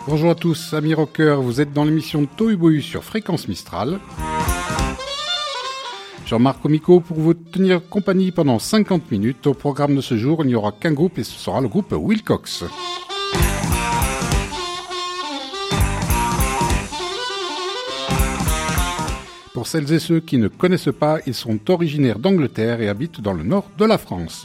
Bonjour à tous, amis rockers, vous êtes dans l'émission Tohu Bohu sur Fréquence Mistral. Jean-Marc au micro pour vous tenir compagnie pendant 50 minutes. Au programme de ce jour, il n'y aura qu'un groupe et ce sera le groupe Wilcox. Pour celles et ceux qui ne connaissent pas, ils sont originaires d'Angleterre et habitent dans le nord de la France.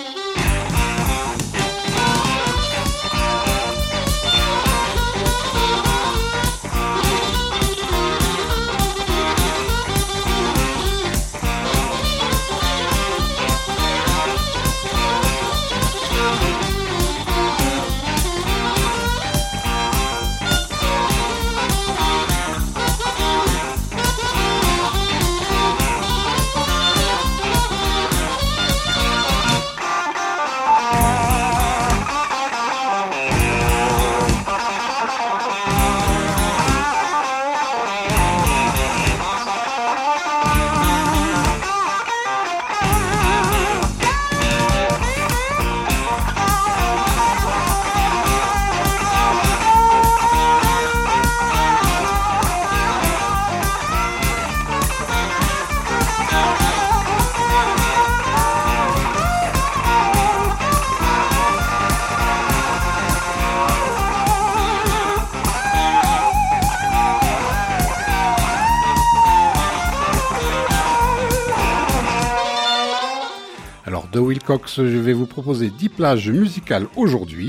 De Wilcox, je vais vous proposer 10 plages musicales aujourd'hui.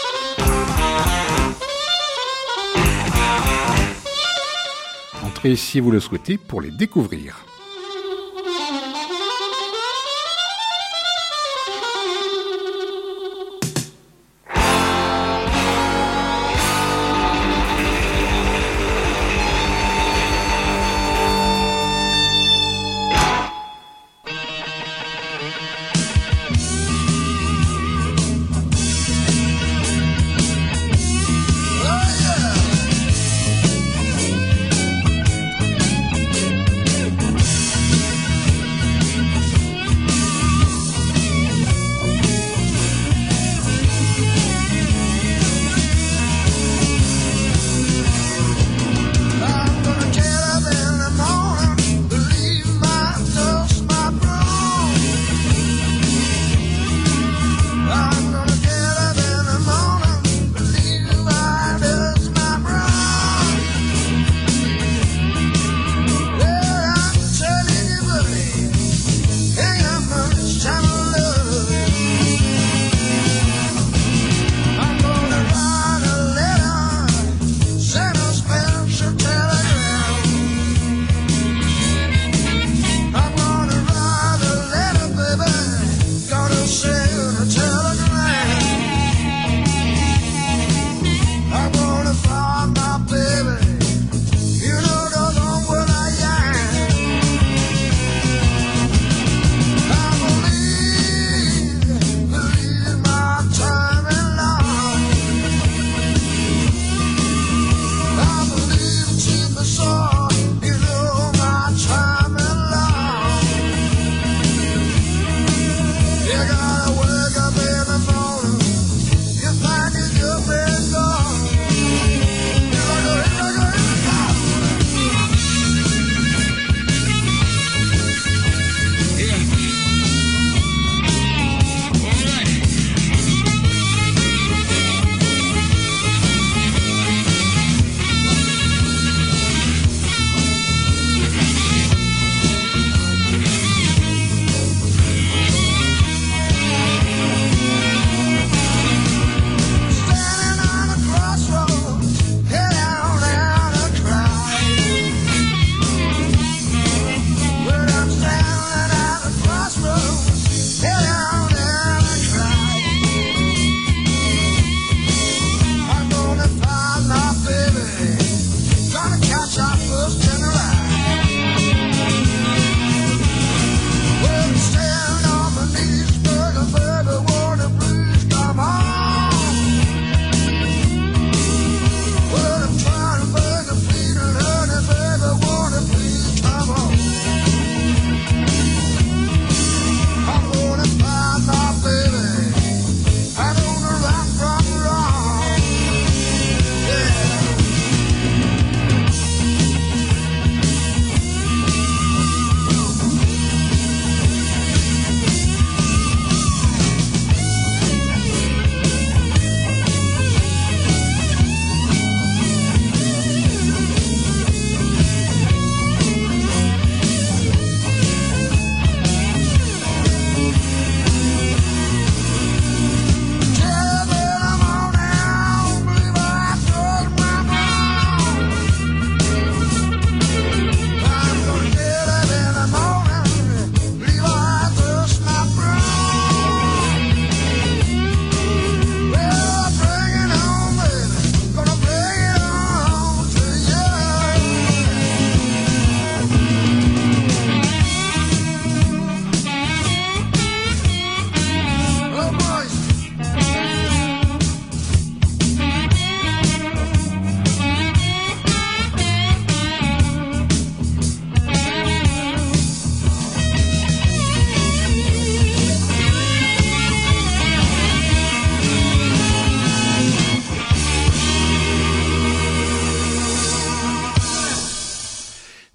Entrez si vous le souhaitez pour les découvrir.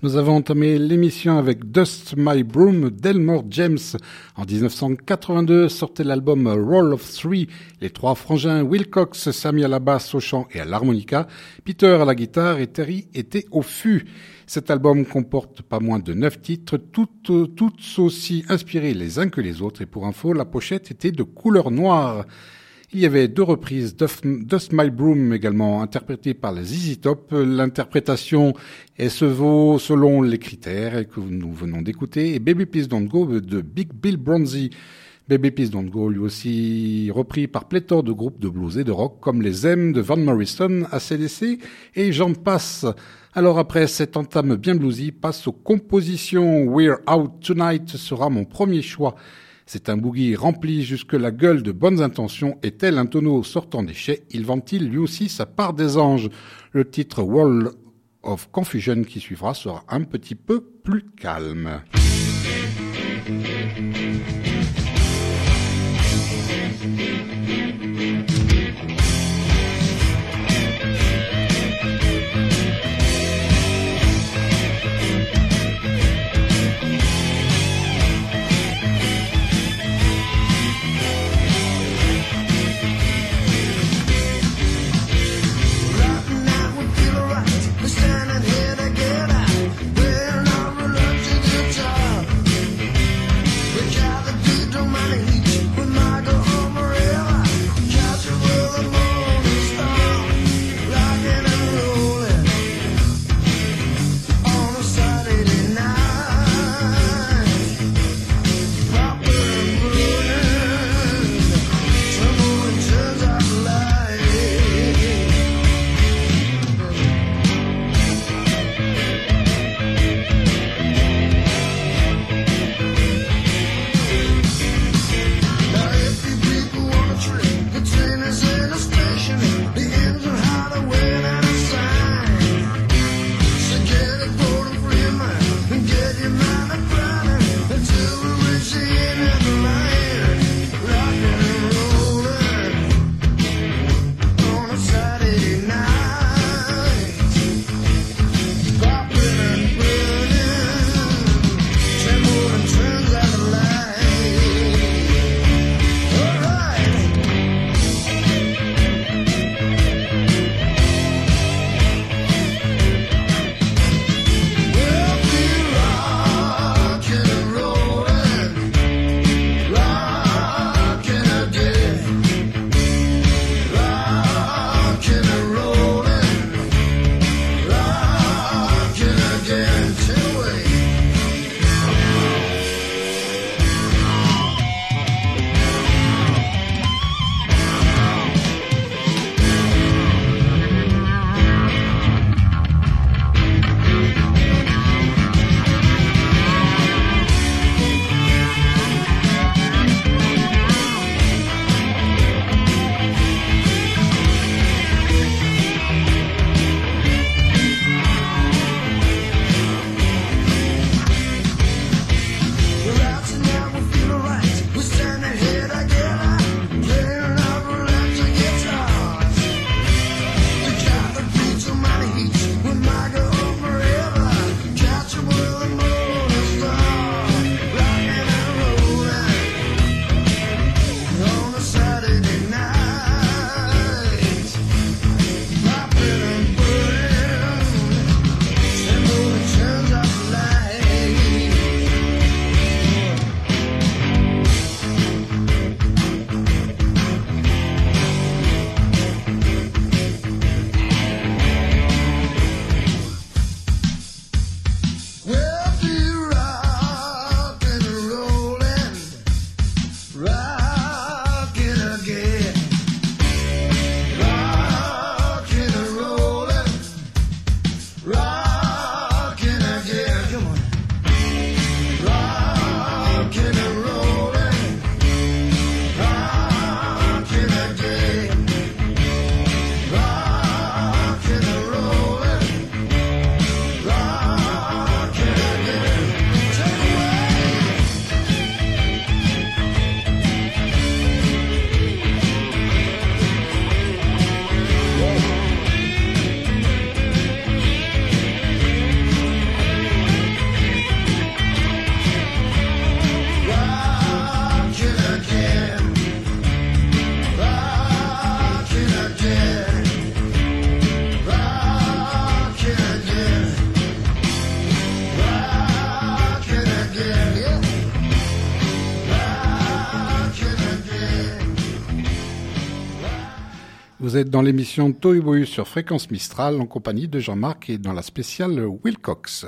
Nous avons entamé l'émission avec Dust My Broom d'Elmore James. En 1982 sortait l'album Roll of Three. Les trois frangins Wilcox, Sammy à la basse, au chant et à l'harmonica, Peter à la guitare et Terry étaient au fût. Cet album comporte pas moins de 9 titres, toutes aussi inspirés les uns que les autres. Et pour info, la pochette était de couleur noire. Il y avait 2 reprises, Dust My Broom également, interprétée par les ZZ Top. L'interprétation se vaut selon les critères que nous venons d'écouter. Et Baby Please Don't Go de Big Bill Bronzy. Baby Please Don't Go, lui aussi repris par pléthore de groupes de blues et de rock comme les M de Van Morrison, AC/DC et j'en passe. Alors après cette entame bien bluesy, passe aux compositions. We're Out Tonight sera mon premier choix. C'est un boogie rempli jusque la gueule de bonnes intentions et tel un tonneau sortant des chais, il ventile lui aussi sa part des anges. Le titre World of Confusion qui suivra sera un petit peu plus calme. Gather to the money with Michael O'Mara. Catch her with a Vous êtes dans l'émission Tohu sur Fréquence Mistral en compagnie de Jean-Marc et dans la spéciale Wilcox.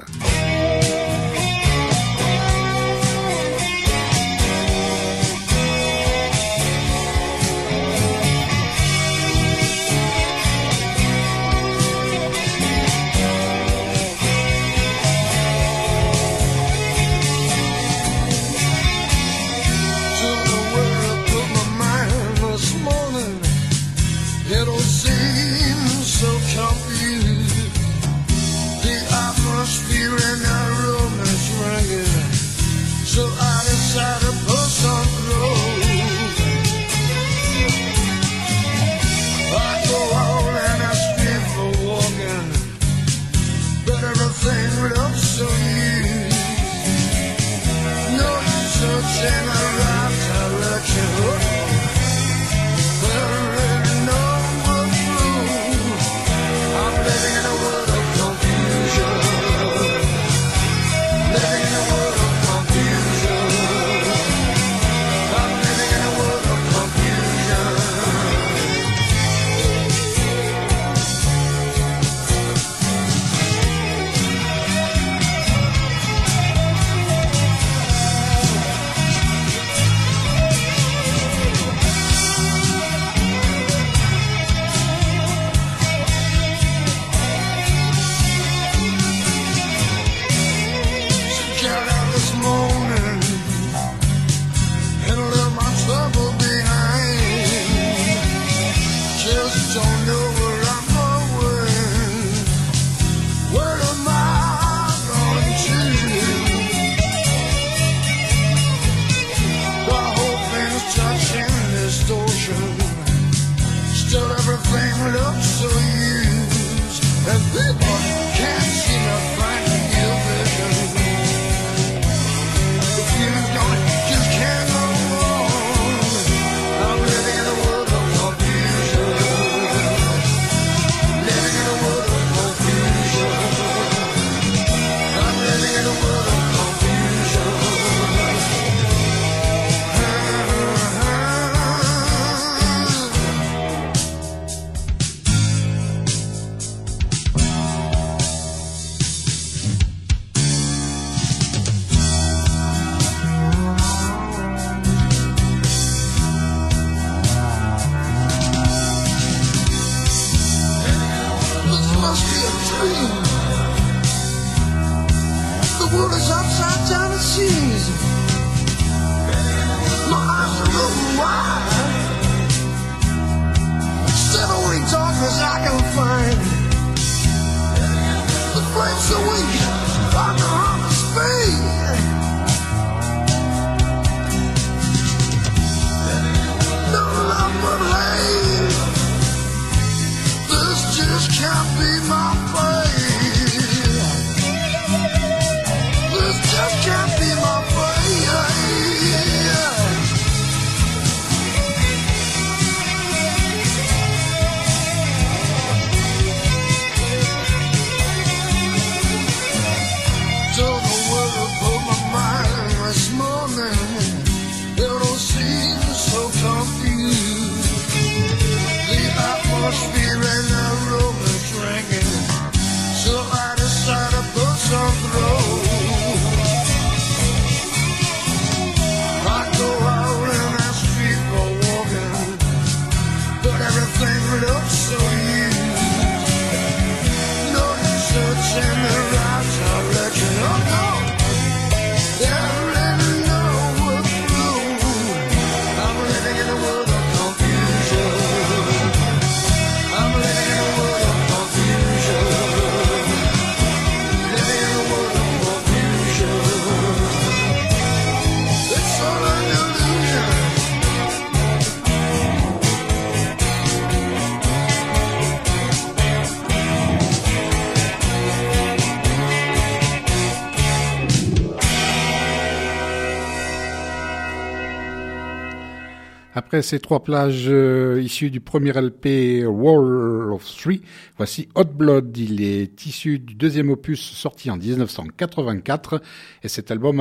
Après ces trois plages issues du premier LP Wall of Three, voici Hot Blood. Il est issu du deuxième opus sorti en 1984 et cet album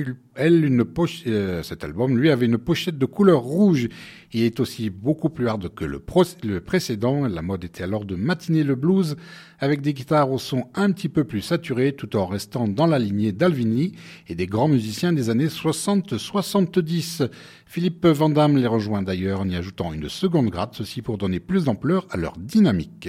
lui avait une pochette de couleur rouge. Il est aussi beaucoup plus hard que le précédent. La mode était alors de matiner le blues avec des guitares au son un petit peu plus saturé tout en restant dans la lignée d'Alvini et des grands musiciens des années 60-70. Philippe Van Damme les rejoint d'ailleurs en y ajoutant une seconde gratte, ceci pour donner plus d'ampleur à leur dynamique.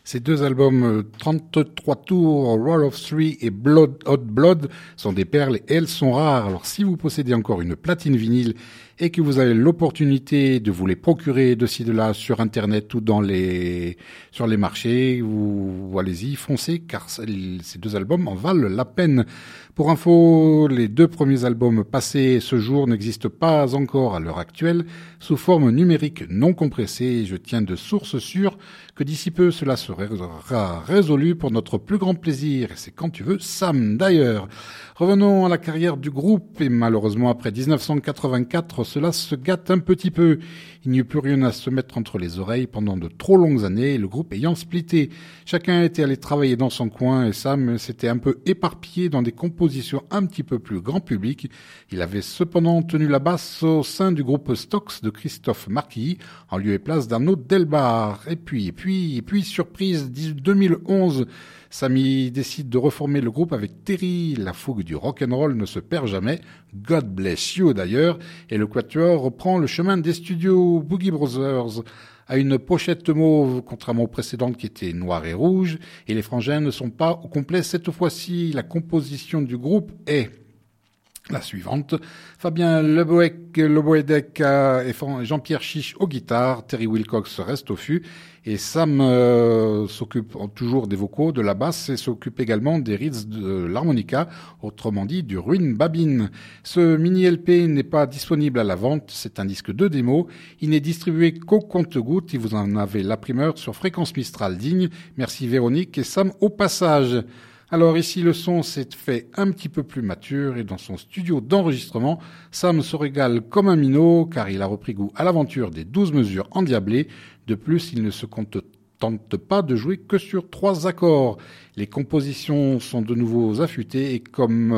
Ces deux albums, 33 tours, Roll of Three et Hot Blood, sont des perles et elles sont rares. Alors si vous possédez encore une platine vinyle et que vous avez l'opportunité de vous les procurer de ci de là sur internet ou sur les marchés, vous allez-y, foncez, car ces deux albums en valent la peine. Pour info, les deux premiers albums passés ce jour n'existent pas encore à l'heure actuelle sous forme numérique non compressée. Je tiens de source sûre que d'ici peu cela sera résolu pour notre plus grand plaisir. Et c'est quand tu veux, Sam. D'ailleurs, revenons à la carrière du groupe et malheureusement après 1984, cela se gâte un petit peu. Il n'y eut plus rien à se mettre entre les oreilles pendant de trop longues années, le groupe ayant splitté. Chacun était allé travailler dans son coin et Sam s'était un peu éparpillé dans des compositions un petit peu plus grand public. Il avait cependant tenu la basse au sein du groupe Stox de Christophe Marquis, en lieu et place d'Arnaud Delbar. Et puis, surprise, 2011, Sammy décide de reformer le groupe avec Terry. La fougue du rock'n'roll ne se perd jamais. God bless you d'ailleurs. Et le quatuor reprend le chemin des studios Boogie Brothers à une pochette mauve, contrairement aux précédentes qui étaient noires et rouges. Et les frangins ne sont pas au complet cette fois-ci. La composition du groupe est la suivante: Fabien Leboedec et Jean-Pierre Chiche aux guitares, Terry Wilcox reste au fût et Sam s'occupe toujours des vocaux, de la basse et s'occupe également des rides de l'harmonica, autrement dit du ruine babine. Ce mini-LP n'est pas disponible à la vente, c'est un disque de démo, il n'est distribué qu'au compte-gouttes et vous en avez la primeur sur Fréquence Mistral Digne. Merci Véronique et Sam au passage. Alors ici, le son s'est fait un petit peu plus mature et dans son studio d'enregistrement, Sam se régale comme un minot car il a repris goût à l'aventure des 12 mesures endiablées. De plus, il ne se tente pas de jouer que sur 3 accords. Les compositions sont de nouveau affûtées comme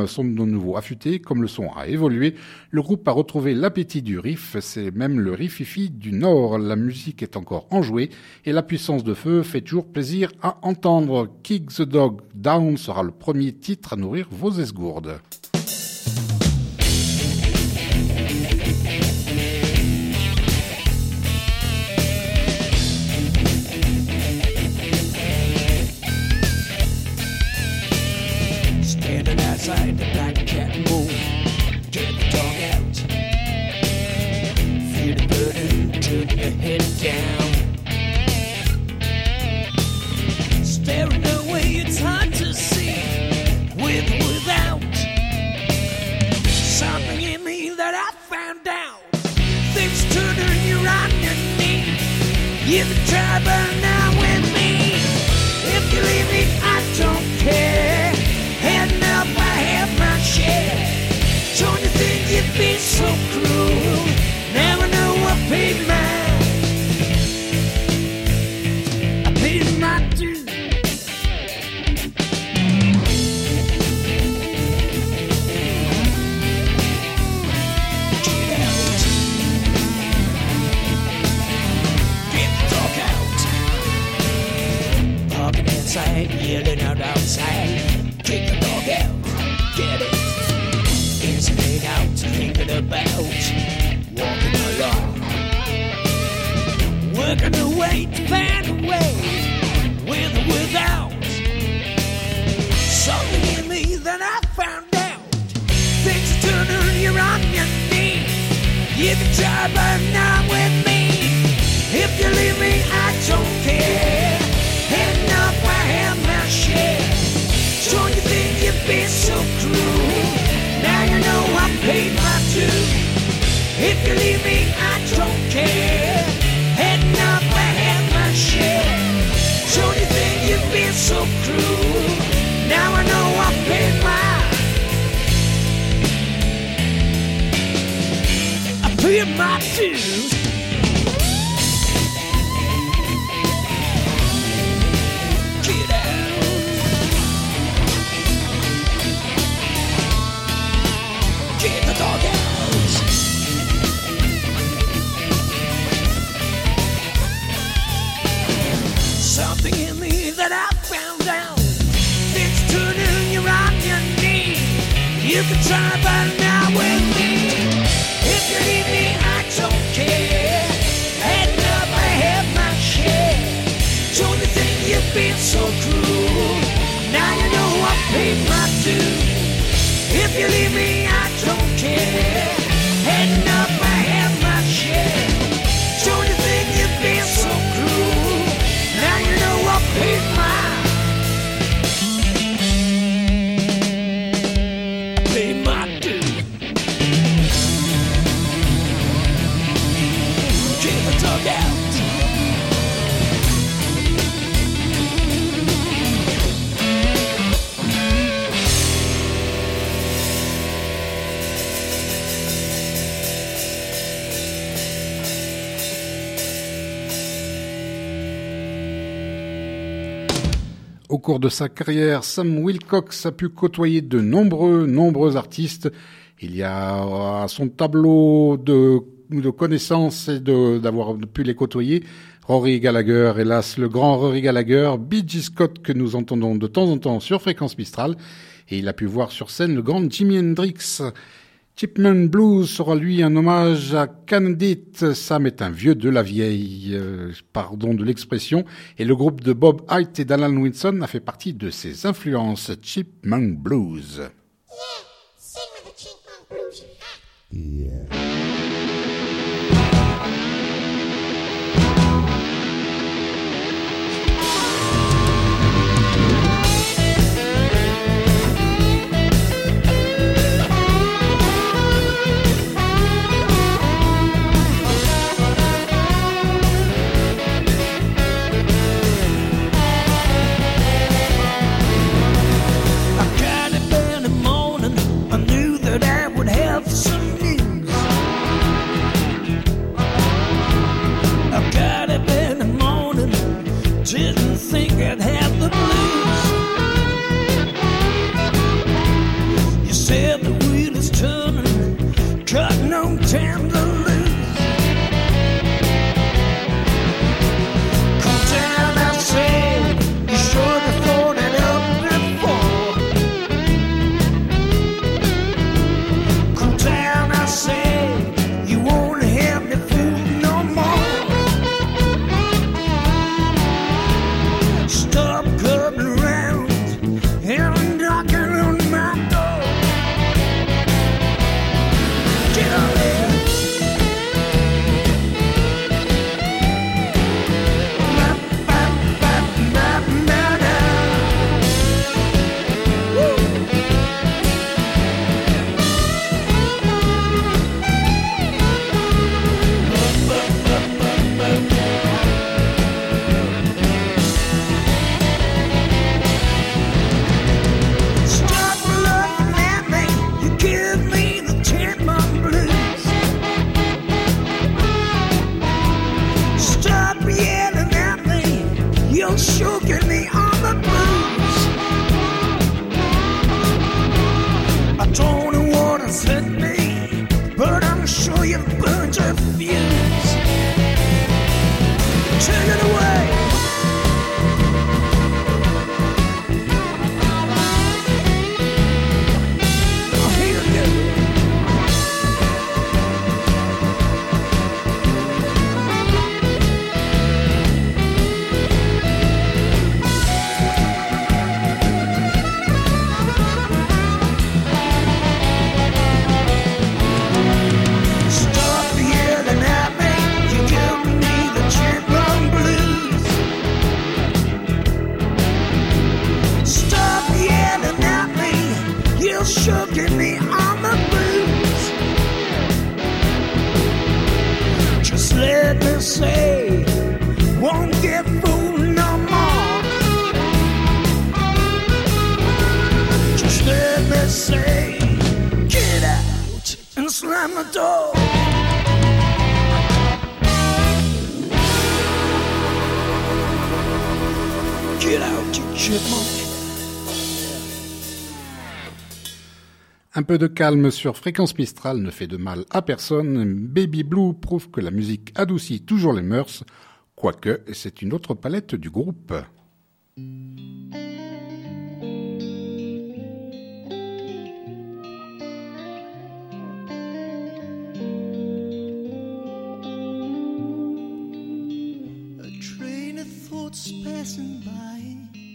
le son a évolué. Le groupe a retrouvé l'appétit du riff, c'est même le riff-fifi du Nord. La musique est encore enjouée et la puissance de feu fait toujours plaisir à entendre. Kick the Dog Down sera le premier titre à nourrir vos esgourdes. Outside the black cat move, get the dog out. Feel the burden, turn your head down. Staring away, it's hard to see, with or without. Something in me that I found out. Things turning you on your knee. You can try burn now with me. If you leave me, I don't care. Heading up, I have my share. Don't you think you'd be so cruel? Never know I paid mine. I paid my dues. Get out. Get the dog out. Barking inside, yelling out outside. Kick the dog out, get it. Inside out, thinking about walking along. Working away to find a way, with or without. Something in me that I found out. Things are turning, you're on your knees. You can try but not with me. If you leave me, I don't care. Heading up, I have my share. Don't you think you'd be so cruel? Now you know I paid my dues. If you leave me, I don't care. Heading up, I have my share. Don't you think you'd be so cruel? Now I know I paid my dues. Something in me that I found out. Things turning, you're on your knees. You can try but not with me. If you leave me, I don't care. Heading up, I have my share. Don't you think you'd be so cruel. Now you know I paid my due. If you leave me, I don't care. Heading up, I have my share. Don't you think you've been so cruel? Now you know I paid my due. Get the dog out. Au cours de sa carrière, Sam Wilcox a pu côtoyer de nombreux artistes. Il y a à son tableau de connaissances et d'avoir pu les côtoyer, Rory Gallagher, hélas le grand Rory Gallagher, B.G. Scott que nous entendons de temps en temps sur Fréquence Mistral, et il a pu voir sur scène le grand Jimi Hendrix. Chipman Blues sera lui un hommage à Candid. Sam est un vieux de la vieille, pardon de l'expression, et le groupe de Bob Hite et d'Alan Wilson a fait partie de ses influences. Chipmunk Blues. Yeah, sing me the Chipmunk Blues. Yeah. Didn't think I'd have the blues. You said the wheel is turning, got no time to lose. Cool down, I said, you should have thought it up before. Cool down, I said, you won't have me fooled no more. Stop coming around and knocking on my door. Get on there. Stop looking at me, you give me the Chipmunk Blues. Stop yelling at me, you're choking me on the blues. I don't know what has hit me, but I'm sure you've burned your fuse. Take it away. I hear you. Stop yelling at me, you give me the Chipmunk Blues. Stop yelling at me, you're choking me on the blues. Just let me say, won't get fooled no more. Just let me say, get out and slam the door. Get out, you chipmunk. Un peu de calme sur Fréquence Mistral ne fait de mal à personne. Baby Blue prouve que la musique adoucit toujours les mœurs, quoique c'est une autre palette du groupe. A train of thoughts passing by,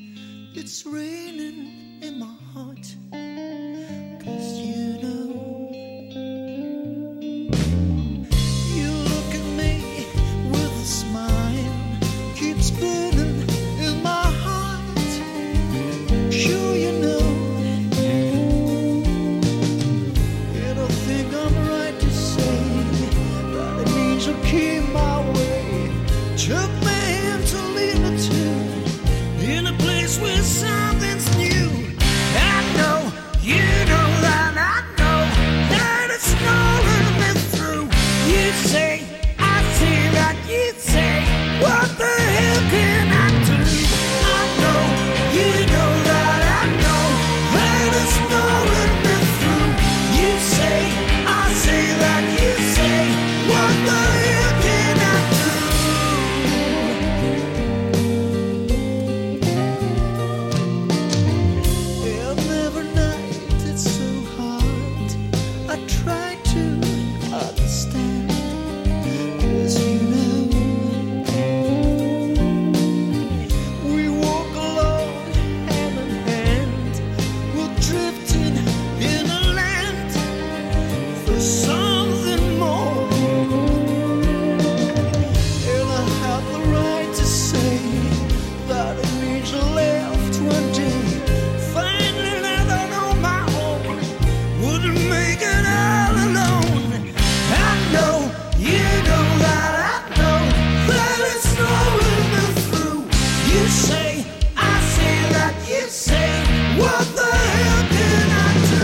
couldn't make it all alone. I know, you know that I know that it's rolling me through. You say, I say that you say, what the hell can I do?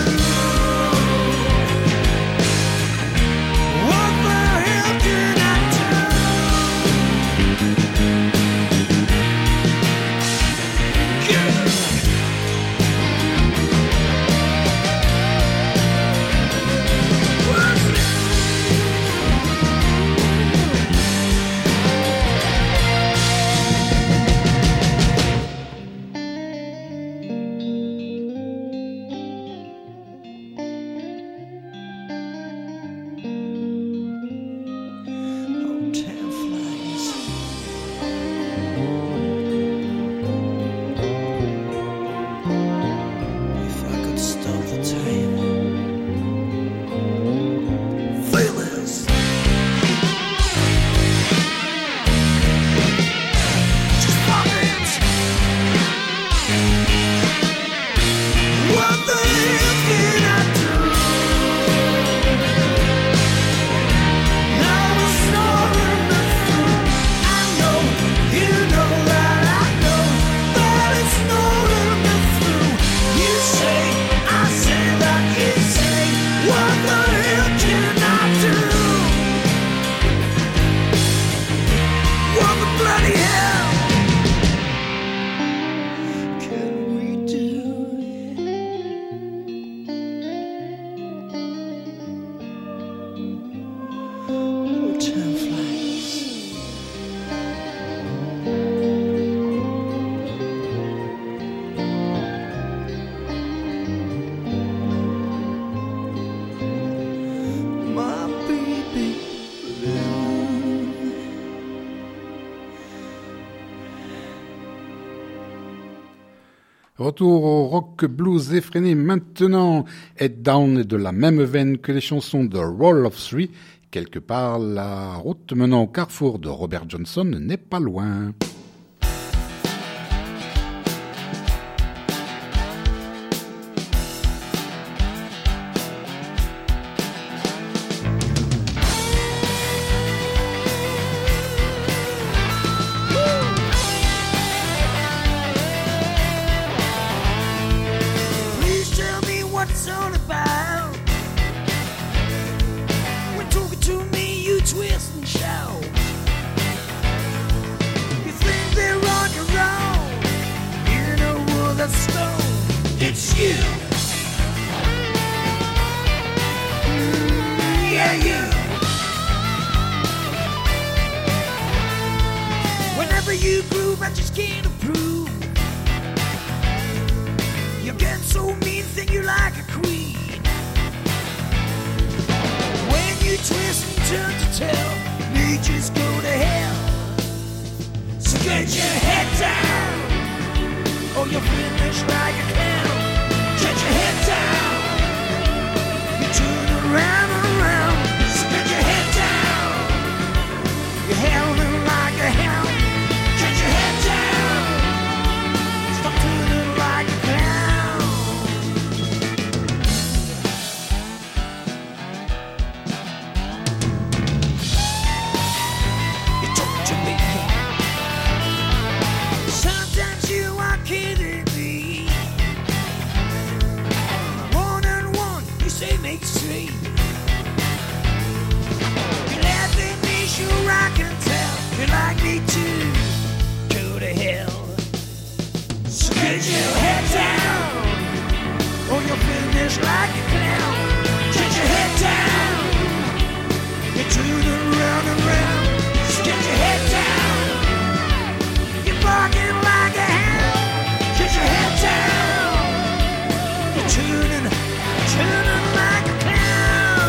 What the hell can I do? Good. Hotel flies. If I could stop the time, feel this. Just pop it. What the hell can I do? Now it's snoring me through. I know, you know that I know that it's snoring me through. You say, I say that you say, what the hell can I do? What the bloody hell can we do? Hotel flies. My baby blue. Retour au rock blues effréné maintenant. Head Down est de la même veine que les chansons de Roll of Three. Quelque part, la route menant au carrefour de Robert Johnson n'est pas loin. Please tell me what it's all about. When talking to me, you twist and shout. You think they're on your own. You know what that's stone. It's you. Yeah, you. Whenever you groove, I just can't approve. You're getting so mean, think you're like a queen. When you twist and turn to tail, you just go to hell. So get your head down, or you'll finish like a clown. Get your head down, you turn around and around. So get your head down, you're howling like a hound. Get your head down, stop turning like a clown. You talk to me. Sometimes you are kidding me. One and one, you say makes three. You laugh at me, sure I can tell. You like me too. Go to hell. So get your head down, or you'll finish like a clown. Get your head down, you turn around and round. So get your head down, you're barking like a hound. Get your head down, you're turning like a clown.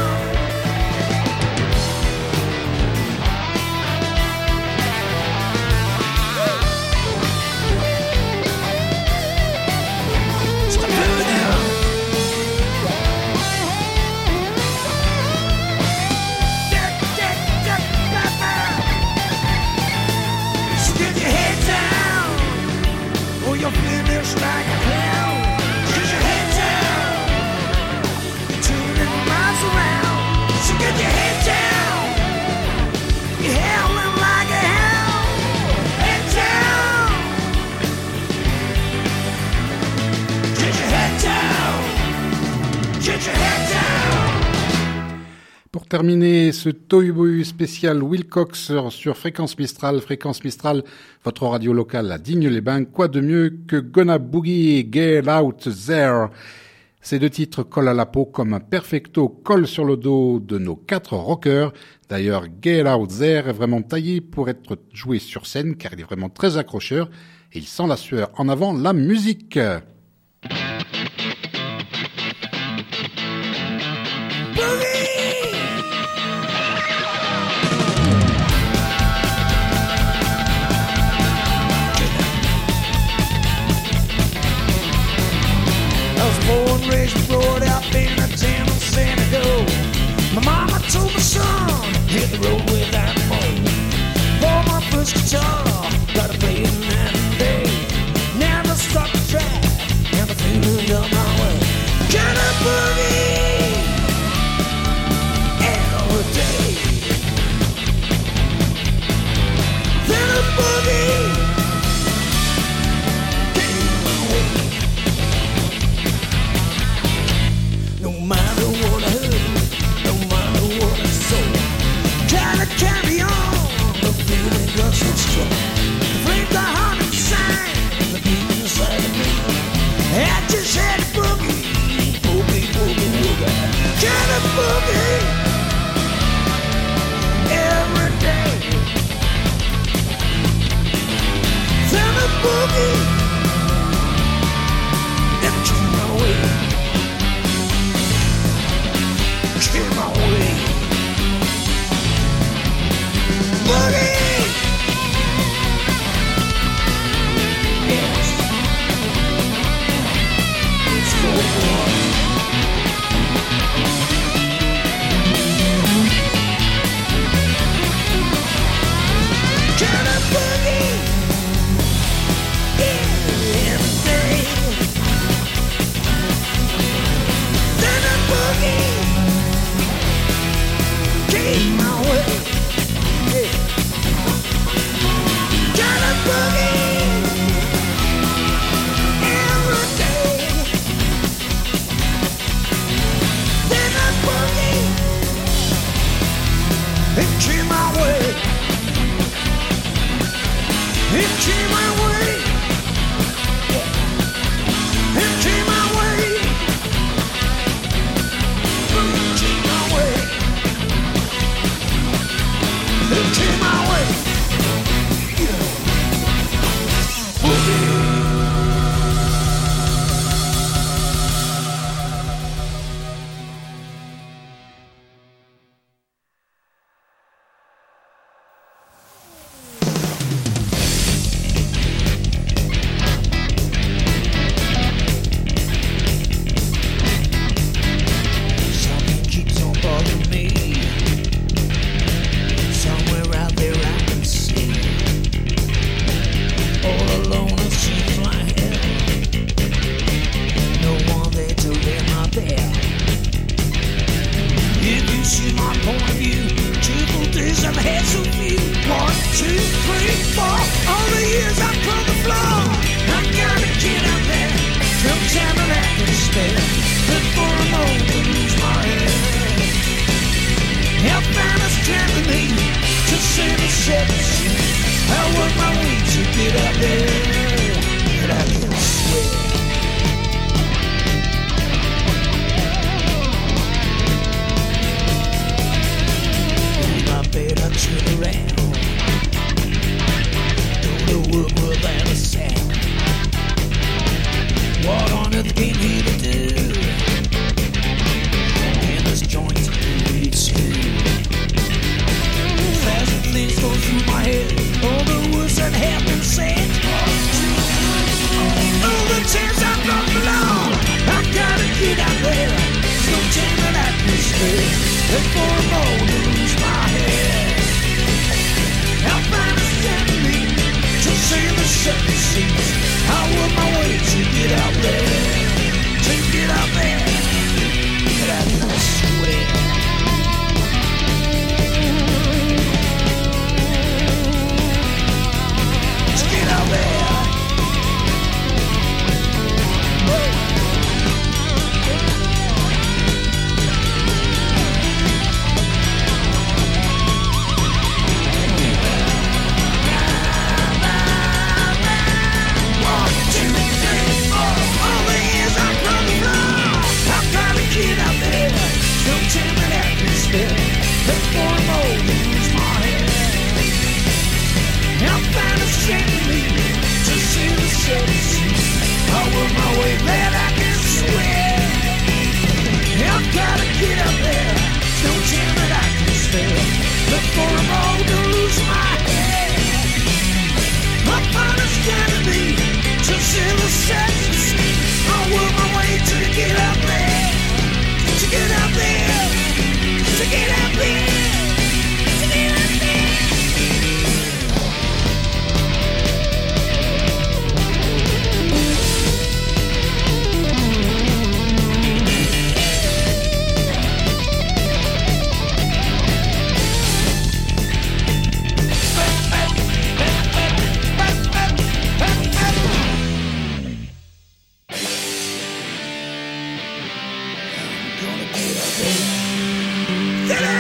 get your head down. Pour terminer ce Tohu spécial Wilcox sur Fréquence Mistral, votre radio locale à Digne-les-Bains, quoi de mieux que Gonna Boogie et Get Out There. Ces deux titres collent à la peau comme un perfecto colle sur le dos de nos 4 rockers. D'ailleurs, Get Out There est vraiment taillé pour être joué sur scène car il est vraiment très accrocheur et il sent la sueur en avant la musique. Born, raised, and brought up in a town of San Diego. My mama told my son, hit the road without a moan. Bought my first guitar, got to play it night and day. Never stopped to try, and the feeling of my way. Can I boogie every day? Then I boogie. No matter what I heard, no matter what I saw, gotta carry on, the feeling got so strong. The flames are hard inside, the beat inside of me. I just had a boogie, boogie, boogie, boogie. Gotta boogie every day. Then a boogie, never came my way. Came my way. Boogie! Yes. It's going on. Can I boogie? Every day. Then I boogie. Came my way, yeah. Got a boogie every day. Then I boogie, it came my way. It came my way, yeah. It came my way. It came my way. It came my way. Yeah. Boogie. Something keeps on bothering me. Somewhere out there I can see. All alone it seems like hell. No one there to lay my bell. If you see my point of view, triple days I've had so few. 1, 2, 3, 4. All the years I've come to floor. I gotta get out there. Sometime that I can spare. Before I'm old and lose my head. Help find us telling me to save the 7 seas. I work my way to get out there, and I can swear. In my bed I turn around, don't know what without a sound. What on earth came here to do? In this joint it's you. Thousand things go through my head, all the words that have been said, all the times I've gone along. I gotta get out there, so change an atmosphere, before I'm old and lose my head. I'll find a family to sail the 7 seas. I'll work my way to get out there, and I can swear.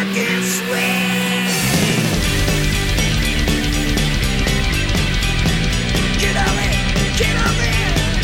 can swing. Get on it, get on it.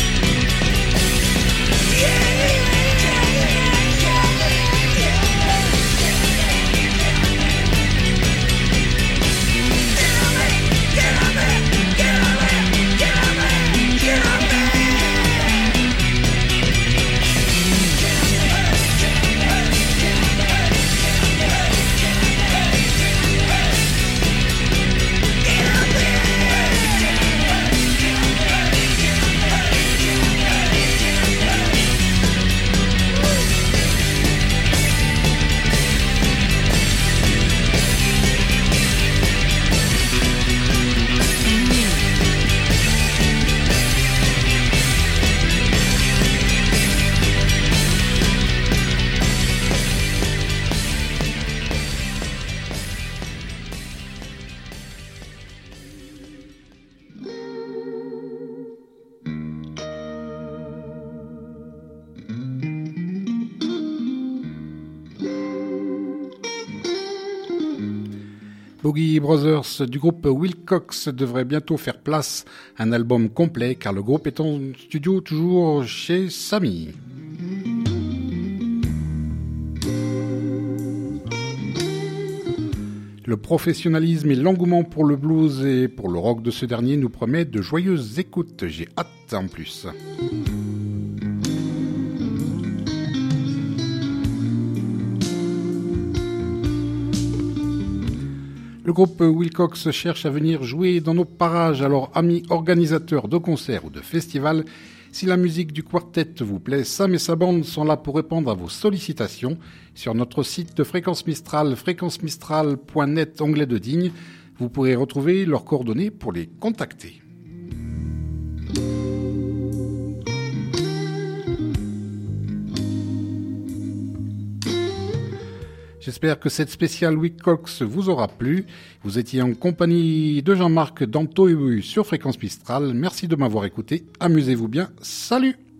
Boogie Brothers du groupe Wilcox devrait bientôt faire place à un album complet car le groupe est en studio toujours chez Sammy. Le professionnalisme et l'engouement pour le blues et pour le rock de ce dernier nous promettent de joyeuses écoutes. J'ai hâte en plus. Le groupe Wilcox cherche à venir jouer dans nos parages, alors amis organisateurs de concerts ou de festivals, si la musique du quartet vous plaît, Sam et sa bande sont là pour répondre à vos sollicitations. Sur notre site de Fréquence Mistral, fréquencemistral.net, onglet de Digne, vous pourrez retrouver leurs coordonnées pour les contacter. J'espère que cette spéciale Wilcox vous aura plu. Vous étiez en compagnie de Jean-Marc Danto et sur Fréquence Mistral. Merci de m'avoir écouté. Amusez-vous bien. Salut!